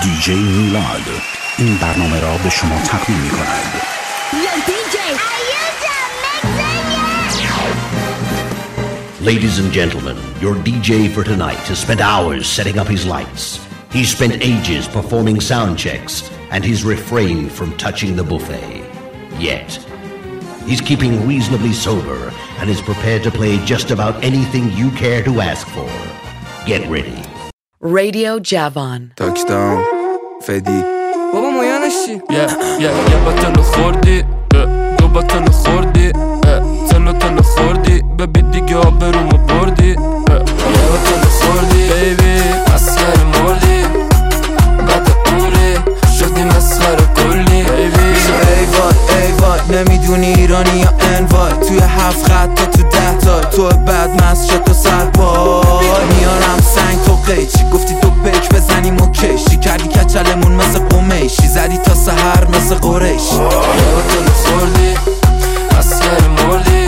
دیجی میلاد این برنامه را به شما تقدیم می کند. Ladies and gentlemen, your DJ for tonight has spent hours setting up his lights. He's spent ages performing sound checks, and he's refrained from touching the buffet. Yet, he's keeping reasonably sober and is prepared to play just about anything you care to ask for. Get ready. Radio Javan. Touchdown, Fedi. بابا مویانش چی؟ یه بطل خوردی دو بطل خوردی تلو خوردی ببی دیگه آبرومو بردی یه بطل خوردی بیبی مسخره مردی بعد عمری شدی مسخره کلی بیبی ای وای نمیدونی ایرانی یا انوای توی 7 خط تا تو 10 تا تو بعد مسجد تا سرپای میارم سنگ تو قیچی گفتی تو پیک بزنیم و کشی کردی کچلمون مثل قمیشی زدی تا سحر مثل قریشی یه بطل خوردی مسخره مردی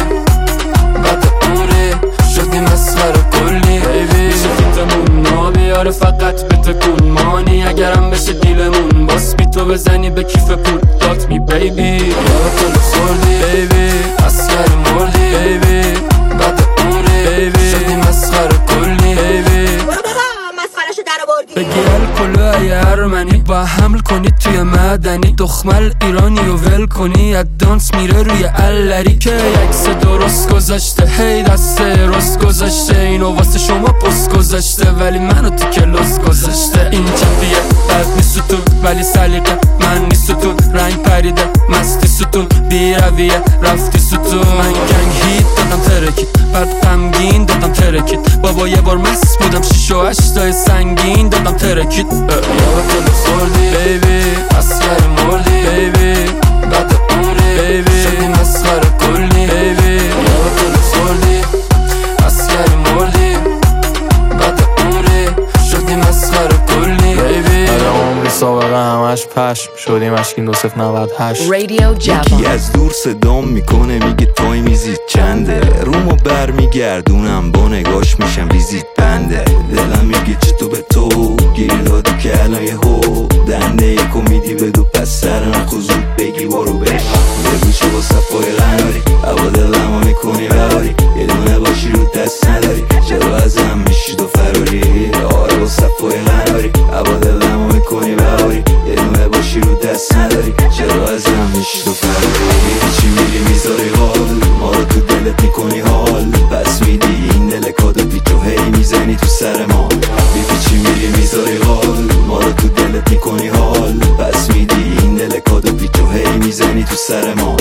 بعد عمری شدی مسخره کلی بیبی میشه فیتمون ما بیاره فقط بتکون مانی اگرم بشه دیلمون باس بی تو بزنی به کیف پول دات می بیبی یه بطل خوردی بیبی مسخره مردی بیبی بعد عمری بیبی شدی مسخره کلی بیبی مسخرهشو در آوردی بگی الکلو یه ارمنی با حمل کنی توی مدنی دخمل ایرانی و ول کنی ادانس میره روی الری که یکس درست گذاشته هی دسته رست گذاشته اینو واسه شما پست گذاشته ولی منو تو کلاس گذاشته این چپیه بد نیست ستون ولی سلیقه من نیست ستون رنگ پریده مستی ستون بی رویه رفتی ستون من گنگ هیت دادم ترکید بعد غمگین دادم ترکید بابا یه بار مست بودم 6 و 8 سنگین دادم ترکید یه بطل خوردی بیبی مسخره مردی بیبی بعد عمری بیبی شدی مسخره کلی بیبی یه بطل خوردی مسخره مردی بعد عمری شدی مسخره کلی بیبی بعد عمری سابقه همش پشم شدیم اشکین 2098 Radio Javan. یکی از دور صدام میکنه میگه تای میزید چنده رومو بر میگردونم با نگاش میشم ویزیت بنده دلم میگه چطور به تو گیری دادی که الان یه هو دنده یکو میدی بدو پس سر نخو زود بگی برو بش بگو چه با صفای غناری هوا دلمو میکنی بباری یه دونه باشی رو دست نداری چرا ازم میشی تو فراری آره با صفای غناری هوا دلمو میکنی بباری یه دونه باشی رو دست نداری چرا ازم میشی تو فراری چی میری میذاری حال ما رو تو دلت میکنی حال پس میدی این دل کادو پیچو هی میزنی تو سر ما چی میری میذاری حال ما رو تو دلت میکنی حال پس میدی این دل کادو پیچو هی میزنی تو سر ما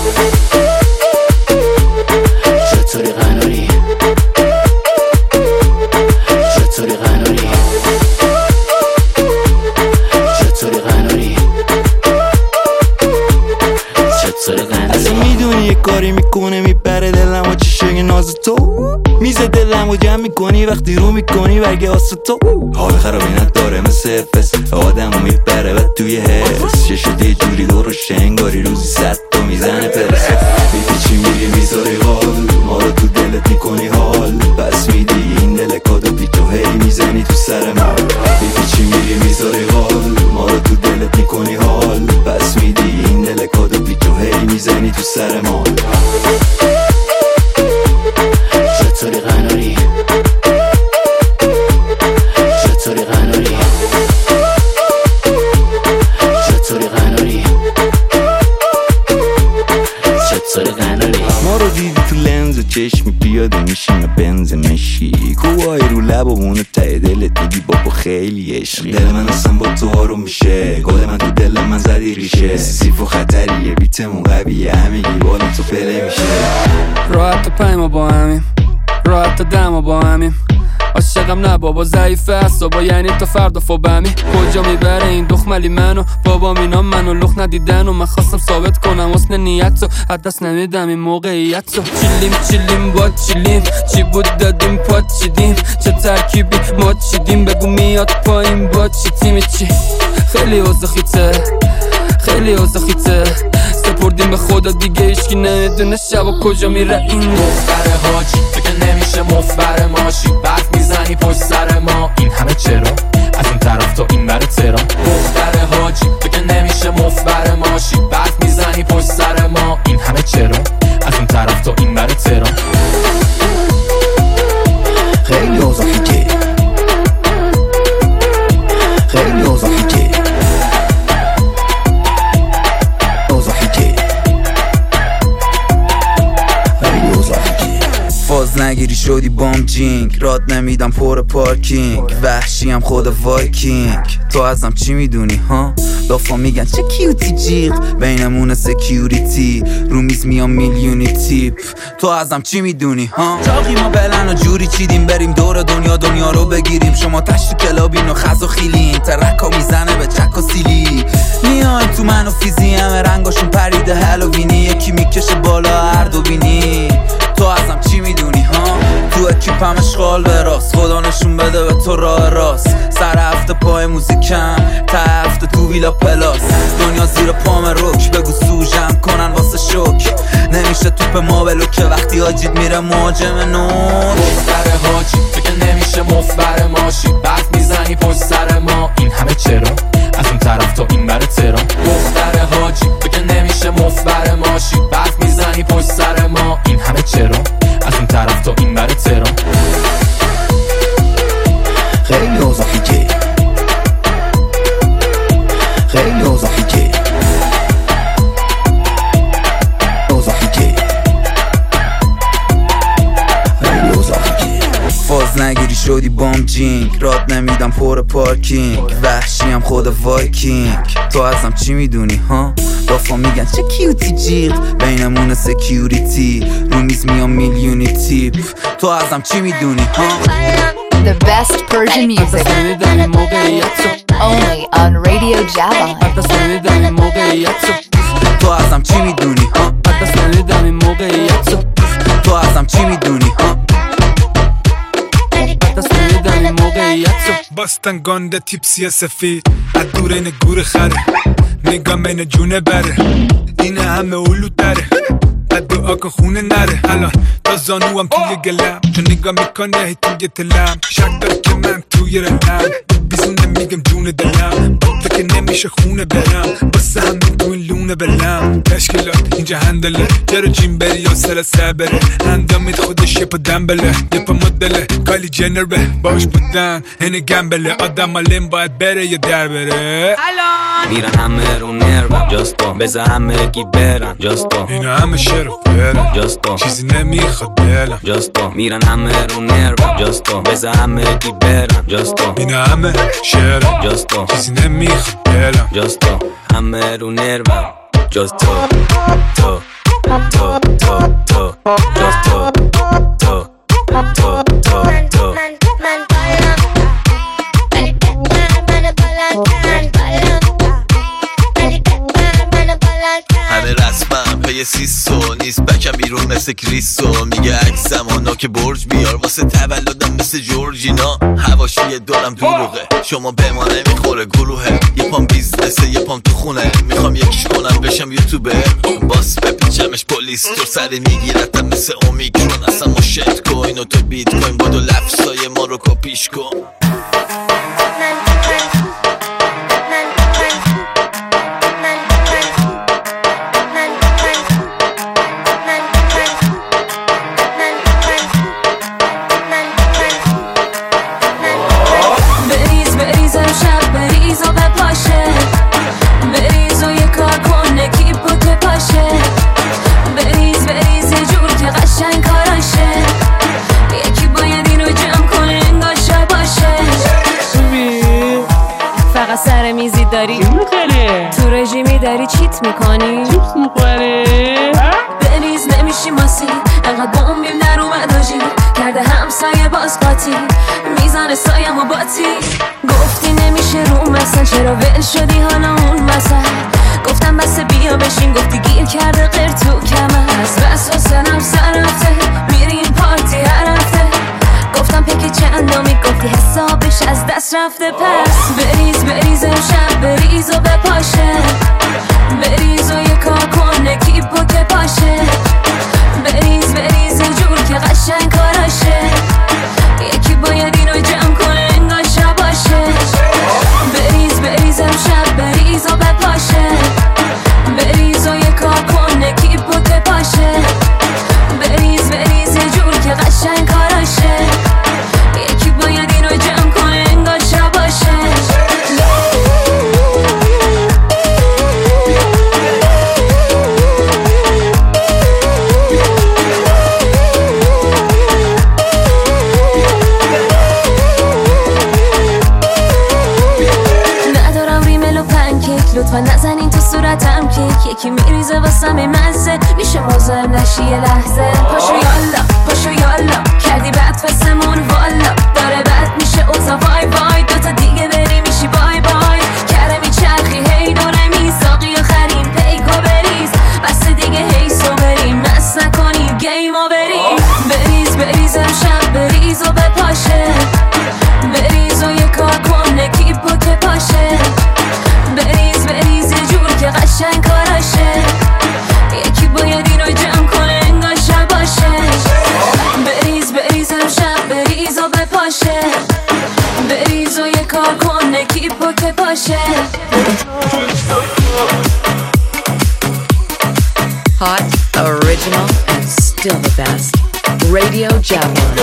چطوری قناری چطوری قناری چطوری قناری چطوری قناری اصلا میدونی یه کاری میکنه میبره دلم و چیشه ناز تو میزه دلم و جمع میکنی وقتی رو میکنی برگه آسه تو حال خرابی نداره مثل فس آدم رو میبره و توی حس ششت یه جوری دورش انگاری روزی 100 تا میزنه پرس بیدی چی میری میذاری حال ما رو تو دلت میکنی حال پس میدی این دل کادو پیچو هی میزنی تو سر ما بیدی چی میری میذاری حال ما رو تو دلت میکنی حال پس میدی این دل کادو پیچو هی میزنی تو سر ما چطوری قناری چطوری قناری چطوری قناری چطوری قناری ما رو دیدی تو لنز و چشمی پیاده میشیم بنز مشی کوهای رو لب و مونه ته دلت میگی بابا خیلی عشقی دل من اصلا با تو آروم میشه گل من تو دل من زدی ریشه سیف و خطریه بیتمون قویه همگی بالم تو پله میشه راحت پای ما با همیم راحت دم با همیم عاشقم نه بابا ضعیف اعصابا یعنی تا فردا فوبمی کجا میبره این دخملی منو بابا اینا منو لخ ندیدن و من خواستم ثابت کنم حسن نیتو از دست نمیدم این موقعیتو چیلیم با چیلیم چی بود دادیم پات چیدیم چه ترکیبی ما چیدیم بگو میاد پایین با چی تیمی چی خیلی اوزخیته خیلی اوزخیته سپردیم به خدا دیگه ایشکی نمیدونه شب و کجا میره این مفبر حاجی تو که نمیشه مفبر ماشی برف میزنی پشت سر ما این همه چرا از این طرف تا این بر تهران جینگ راد نمیدم پر پارکینگ وحشیم خود وایکینگ تو ازم چی میدونی ها دافا میگن چه کیوتی جیغ بینمون سکیوریتی رو میز میام میلیونی تیپ تو ازم چی میدونی ها چاقی ما بلن و جوری چیدیم بریم دور دنیا رو بگیریم شما تشت کلابین و خز و خیلین ترکا میزنه به چک و سیلی میان تو من و فیزی همه رنگاشون پریده هالووینی یکی میکشه بالا هر دو بینی تو ازم چی میدونی ها تو اکیپم اشغال به راست خدا نشون بده به تو راه راست سر هفته پای موزیکم تا هفته تو ویلا پلاس دنیا زیر پام روک بگو سوژم کنن واسه شوک نمیشه توپ ما بلو که وقتی آجید میره مهاجم نور دختر حاجی تو که نمیشه مفبر ماشی برف میزنی پشت سر ما این همه چرا از اون طرف تا این بر تهران دختر حاجی تو که نمیشه مفبر ماشی برف میزنی پشت سر ما این همه چرا از اون طرف تا این بر تهران خیلی اوضاحی که خیلی اوضاحی که اوضاحی که خیلی اوضاحی که فاز نگیری شدی بام جینگ راد نمیدم پر پارکینگ وحشیم خود وایکینگ تو ازم چی میدونی ها دافا میگن چه کیوتی جیغ بینمون سکیوریتی رو میز میام میلیونی تیپ تو ازم چی میدونی ها The best Persian music. Only on Radio Java. تو ازم چی میدونی ها تو ازم چی میدونی ها باستن گانده تیپسی سفید از دور این گور خره نگام بین جونه بره این همه اولو داره بعد دعا کن خونه نره الان تا زانوام توی گلم چون نگاه میکنه هی توی تلم شک داره که من توی رنم بیزونه میگم جون دلم تو که نمیشه خونه برم باسه همین تو این لونه بلم تشکیلات اینجا هندله چرا جیم بری یا سر بره اندامید خودش یه پا دنبله یه پا مدله کالی جنر به باش بودن هنه گمبله آدم علم باید بره یا در بره میرن همه رو نرم جاستو بزا همه کی برن جاستو اینا همه شعر و برن جاستو چیزی نمیخواد دلم جاستو میرن همه رو نرم جاستو بزا همه کی برن جاستو اینا همه شعر جاستو چیزی نمیخواد دلم جاستو همه رو نرم جاستو تو تو تو تو جاستو تو تو تو تو همه رسمم پی سیسو نیست بکم بیرون مثل کریسو میگه عکسم که برج بیار واسه تولدم مثل جورجینا هواشی دورم دروغه شما به ما نمیخوره گروهه یه پام بیزنسه یه پام تو خونه میخوام یکیش کنم بشم یوتیوبر باس بپیچمش پلیس تو سر میگیرتم مثل اومیکرون اصلا مشت کوین و تو بیت کوین بادو لفظای ما رو کپیش کن سر میزی داری تو رژیمی داری چیت میکنی چیپس میخوری بریز نمیشی ماسی انقدر بومیم در اومد آجی کرده همسایه باز قاطی میزنه سایم و باتی گفتی نمیشه رو مثلا چرا ول شدی حالا اون مثلا گفتم بس بیا بشین گفتی گیر کرده غیر تو کمر از بس و سنم سر رفته میریم پارتی هر هفته گفتم پکی چندمی گفتی حسابش از دست رفته پس بریز امشب بریز و بپاشه بریز و یه کار کنه کیپو که پاشه بریز یه جور که قشنگ کاراشه یکی باید اینو جمع کنه انگار شب باشه بریز امشب بریز و بپاشه بریز و یه کار کنه کیپو که پاشه بریز یه جور که قشنگ کاراشه یکی باید اینو جمع کنه انگار شب باشه لطفا نزنین تو صورتم که یکی میریزه واسم مزه. میشه مزاحم نشی یه لحظه؟ پاشو یالا پاشو یالا کردی بد فسمون والا داره بد میشه اوزا وای وای دوتا دیگه بری میشی بای بای. کره میچرخی هی دوره میزاقی آخرین پیکو بریز بس دیگه هیسو بریم مس نکنیم گیمو بریم. بریز بریز امشب بریز و بپاشه بریز و یه کار کن نکیپو که پاشه. بریز بریز یه جور که قشنگ کاراشه یکی باید اینو جمع کنه انگار شب باشه. بریز بریز امشب بریز و بپاشه بریز و یه کار کن نکیپو که پاشه. Hot, original, and still the best. Radio Javelin.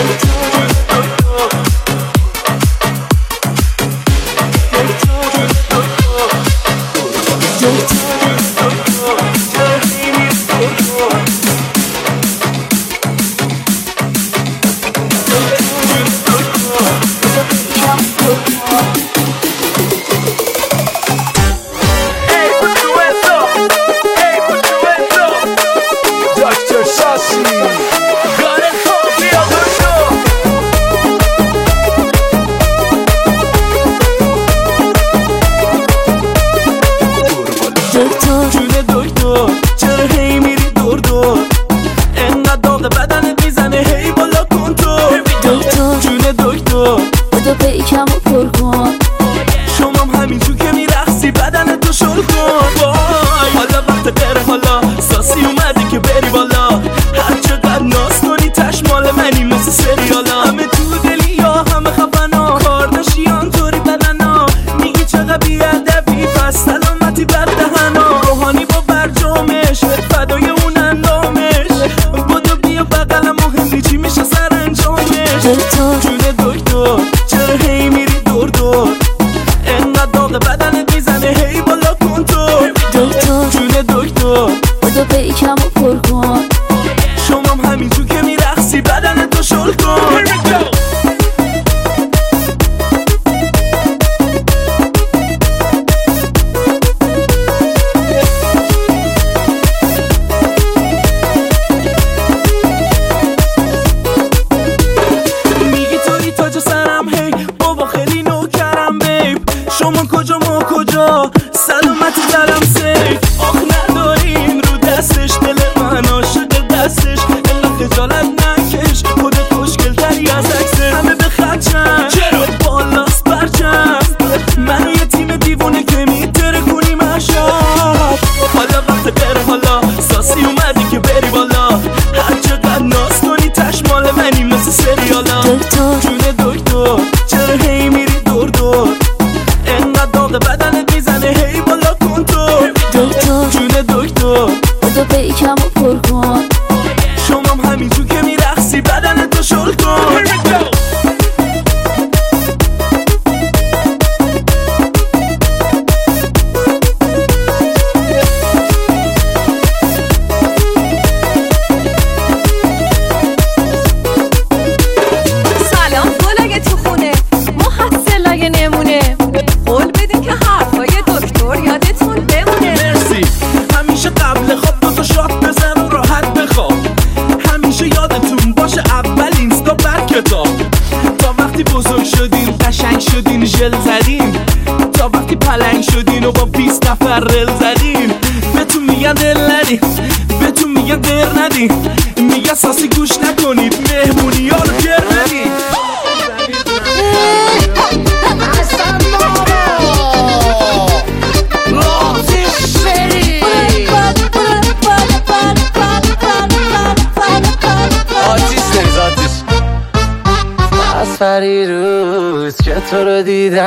تو رو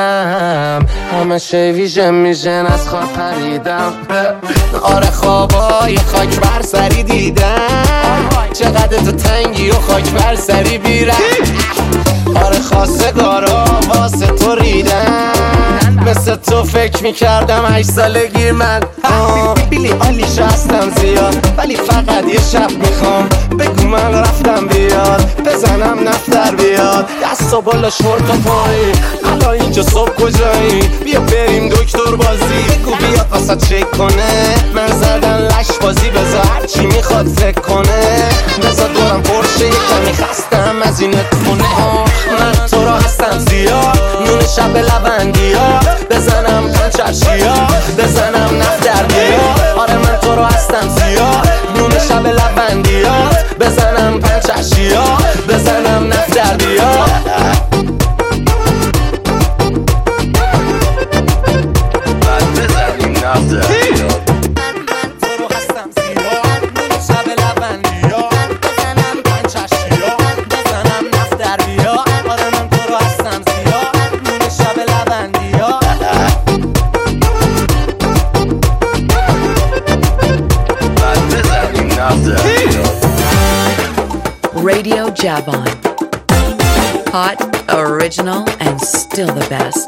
دیدم همشه ویژن میشن از خواب پریدم. آره خوابای خاک بر سری دیدم چقدر تو تنگی و خاک بر سری بیرم. آره خواستگارا واسه تو ریدم مثل تو تو فکر میکردم 8 سالگی من بیلی آلیش هستم زیاد ولی فقط یه شب میخوام بگو من رفتم بیاد بزنم نفتر بیاد دست و بالا شورت و پایی الان اینجا صبح کجایی بیا بریم دکتر بازی بگو بیاد واسه چک کنه من زدن لش بازی بذار هرچی میخواد فکر کنه بذار دورم پرشه یکمی خستم از این اتفونه من تو را هستم زیاد نون شب لبندیات بزنم پنچرشیات بزنم نفتر بیاد آره من تو را هستم زیاد نون شب لبندیات بزنم پنچرشیات بزنم نفتر بیاد بعد بزنیم نفتر بیاد Radio Javon. Hot, original, and still the best.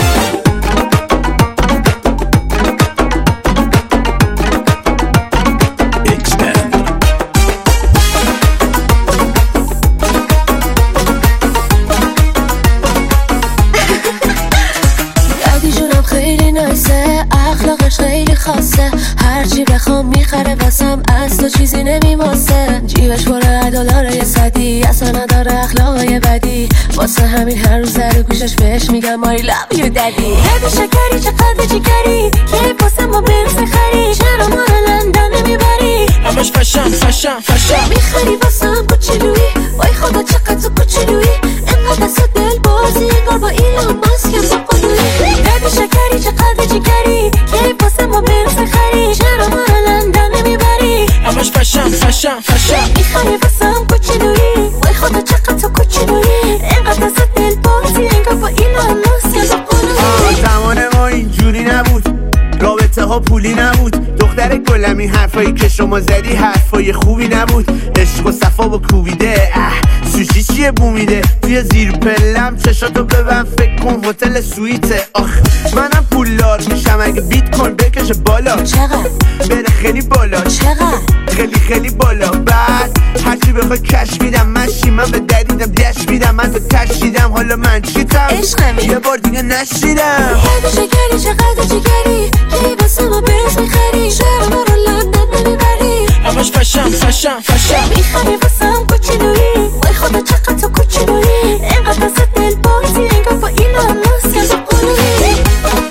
خیلی خاصه هرچی بخوام میخره واسم از تو چیزی نمیماسه جیبش پر $1 صدی اصلا نداره اخلاقای بدی واسه همین هر روز رو گوشش بهش میگم ماری love you daddy هد شکری چقدر جگری کی واسه ما برس میخری چرا ما رو لندن نمیبری همش فشم میخری واسم کوچولویی وای خدا چقدر تو کوچولویی انقدر دست دل بازی انگار با ایلان ماسک با قلویی هد شکری چقدر جگری کی واسه ما برس میخری چرا ما رو لندن نمیبری همش فشم میخری واسم کوچولویی وای خدا چقدر تو کوچولویی انقدر دست دل بازی انگار با ایلان ماسک با قلویی زمان ما اینجوری نبود رابطه ها پولی نبود دختر گلم این حرفایی که شما زدی حرفای خوبی نبود عشق و صفا با کوبیده سوشی چیه بومیده توی زیر پلم چشاتو ببن فکر کن هتل سویته آخ منم پولدار میشم اگه بیت کوین بکشه بالا چقدر؟ بره خیلی بالا چقدر؟ خیلی بالا بعد هرچی بخوای کش میدم من شیمم به دریدم دش میدم من تو تشیدم حالا من چیتم عشقمی یه بار دیگه نشیدم هد شکری چقدر جگری کی واسه ما برس میخری چرا ما رو لندن نمیبری همش فشم میخری واسم کوچولویی وای خدا چقدر تو کوچولویی انقدر دست دل بازی انگار با ایلان ماسک با قلویی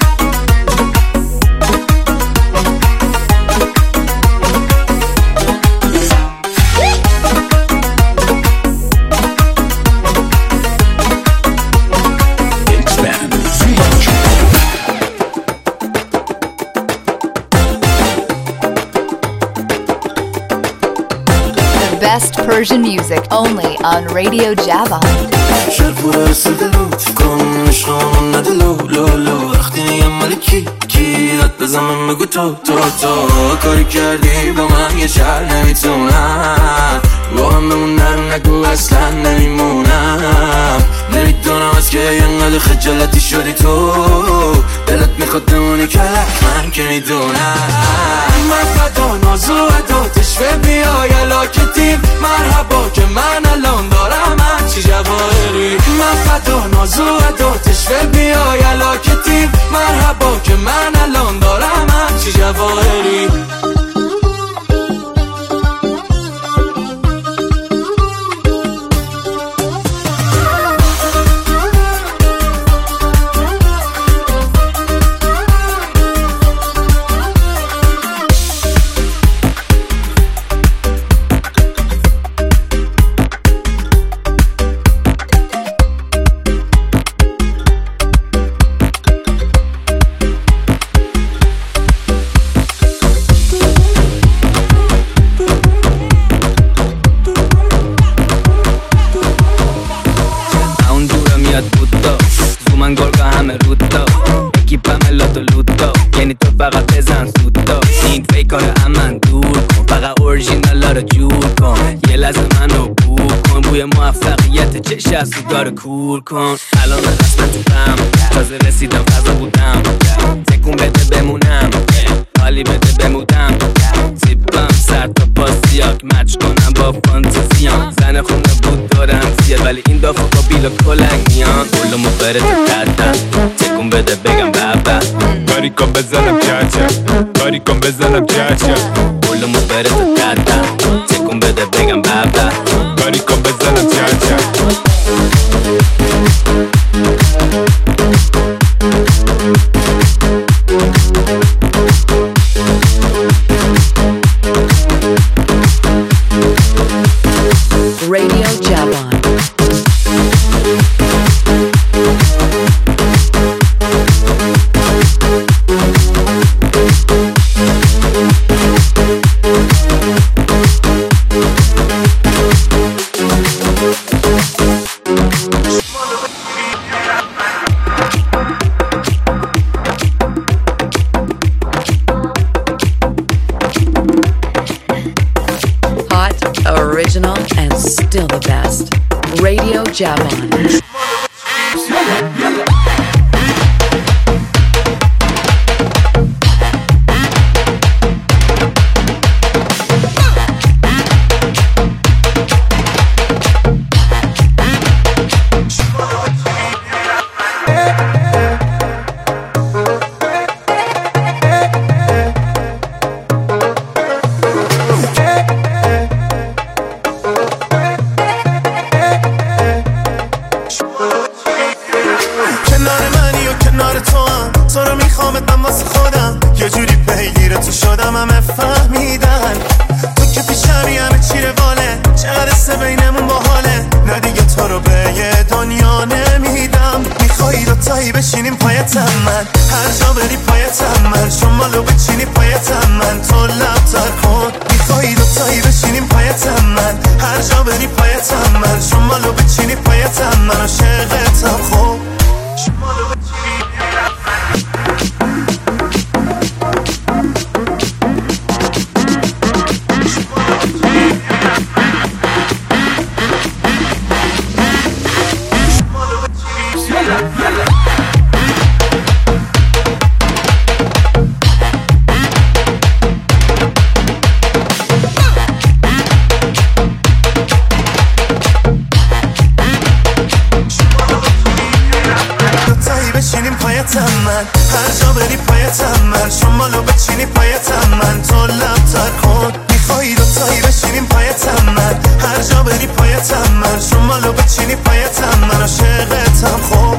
Best Persian music only on Radio Javon. شرپور رسیده لوت کن عشقامون نده لو وقتی نیم مال کی رد بزنم بگو تو کاری کردی با من یه شهر نمیتونم با هم بمون نرم نگو اصلا نمیمونم نمیدونم از که اینقدر خجالتی شدی تو دلت میخواد بمونی کلک من که میدونم من فدا نازو ادا تشوه بیای علاکتیم مرحبا که من الان دارم هرچی جواهری من فدا نازو ادا تشوه بیای علاکتیم مرحبا که من الان دارم هرچی جواهری کار امن دور کن فقط اورژینالا رو جور کن یه لحظه منو بو کن بوی موفقیت چش از تو داره کور کن الان قسمت تو غم تازه رسیدم فضا بودم تکون بده بمونم حالی بده بمودم زیبم سر تا پاسیاک مچ کنم با فانتزیام زن خونه بود دارم زیاد ولی این دافا با بیل و کلنگ میان بولمو بره تو دردم تکون بده بگم بابا کاری کن بزنم چرچه کاری کن بزنم چرچه بولمو بره تو دردم تکون بده بگم بابا کاری کن بزنم چرچه Radio Javan. Original and still the best. Radio Javan. بشینیم پایتم من هر جا بری پایتم من شمالو بچینی پایتم من تو لب تر کن میخوایی دوتایی بشینیم پایتم من هر جا بری پایتم من شمالو بچینی پایتم من عاشقتم خب شمالو بچینی من هر جا بری پایتم من شمالو بچینی پایتم من تو لب تر کن میخوایی دوتایی بشینیم پایتم من هر جا بری پایتم من شمالو بچینی پایتم من عاشقتم خب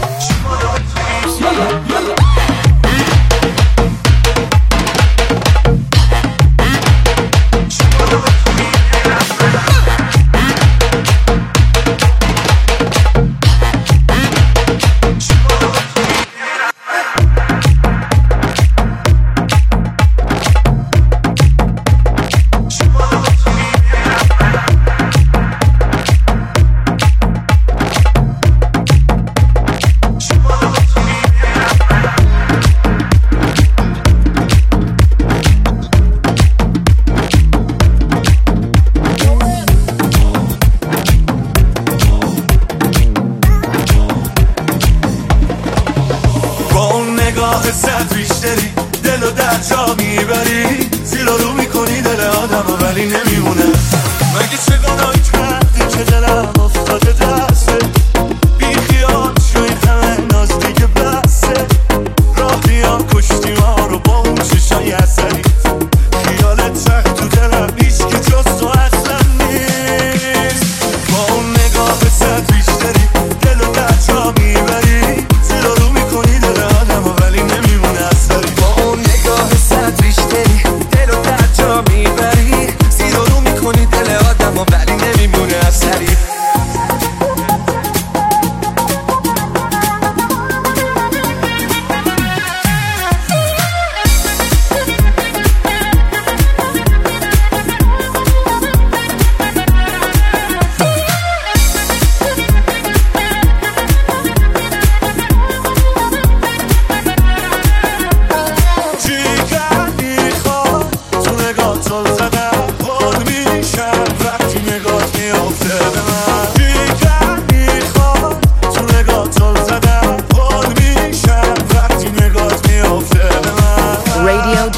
حست بیشتری دلو در جا میبری زیر رو میکنی دل آدم ولی نمیمونه مگه چه گناهی کردی که دلم افتاده دسته بی خیال شوی همه ناز دیگه بسته راه بیا کشتی ما رو با اون چشای اثری خیالت سخت تو دلم هیچ که جز تو اصلا نیست با اون نگاه حست بیشتری دلو در جا میبری زیر رو میکنی دل آدم ولی نمیمونه اثری با اون نگاه حست بیشتری دلو در جا میبری زیر رو میکنی دل آدم ولی نمیمونه اثری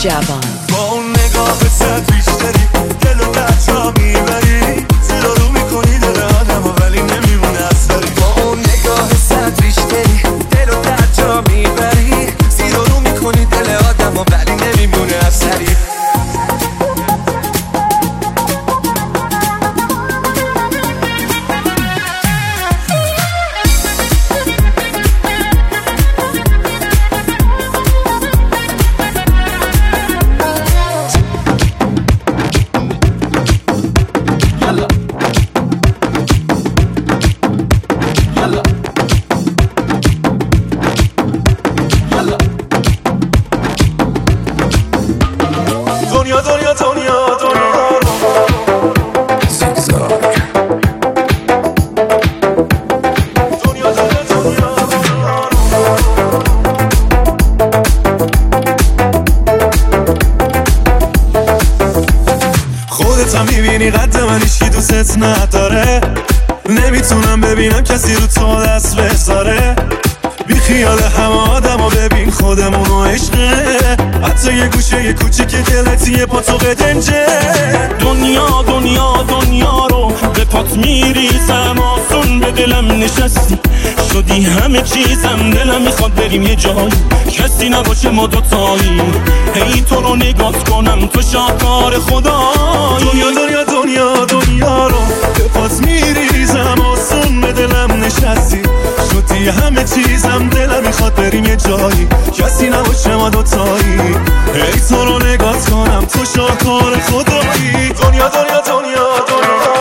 Javan. با اون نگاه ستریش داری دلو در جا میبری زیرا رو میکنی دل آدم ولی نمیمونه اثری با اون نگاه ستریش داری دلو در جا میبری زیرا رو میکنی دل آدم ولی نمیمونه اثری نداره نمیتونم ببینم کسی رو تو دست بذاره بی خیال همه آدم ها ببین خودمون و عشقه حتی یه گوشه یه کوچیک دلت یه پا تو قدنجه دنیا دنیا دنیا رو به پات میریزم آسون به دلم نشستی شدی همه چیزم دلم میخواد بریم یه جایی کسی نباشه ما دوتایی هی تو رو نگات کنم تو شاهکار خدایی دنیا دنیا دنیا دنیا رو به پات میریزم آسون به دلم نشستی شدی همه چیزم دلم میخواد بریم یه جایی کسی نباشه ما دوتایی هی تو رو نگات کنم تو شاهکار خدایی دنیا دنیا دنیا دنیا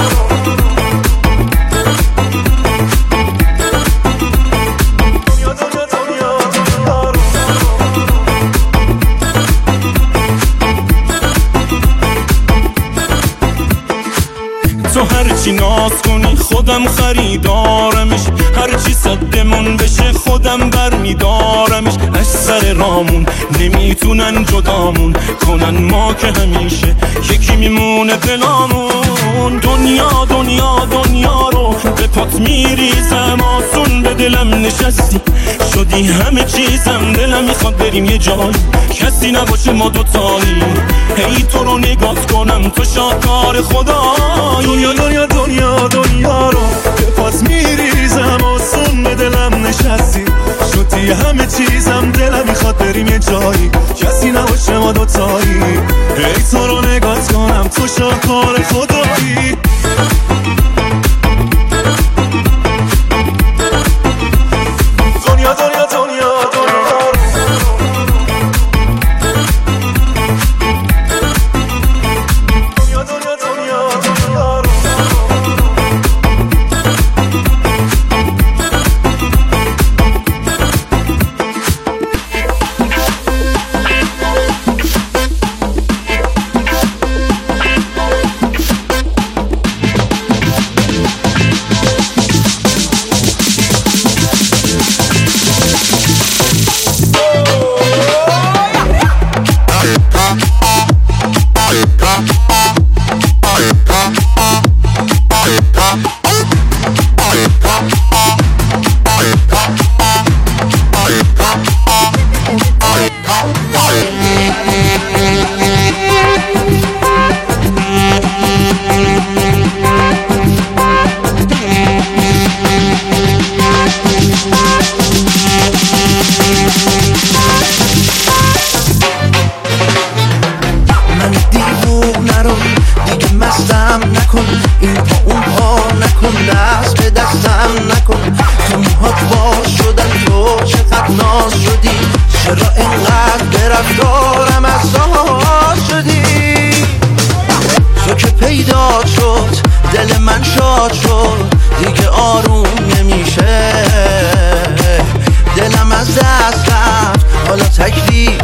تو هرچی ناز کنی خودم خریدارمش هرچی صدمون بشه خودم برمیدارمش از سر رامون نمیتونن جدامون کنن ما که همیشه یکی میمونه دلامون دنیا دنیا دنیا رو به پات میریزم آسون به دلم نشستی شدی همه چیزم دلم میخواد بریم یه جایی کسی نباشه ما دوتایی هی تو رو نگات کنم تو شاهکار خدایی دنیا دنیا دنیا دنیا رو به پات میریزم آسون به دلم نشستی شدی همه چیزم دلم میخواد بریم یه جایی کسی نباشه ما دوتایی هی تو رو نگات کنم تو شاهکار خدایی دنیا دنیا دنیا تکلیف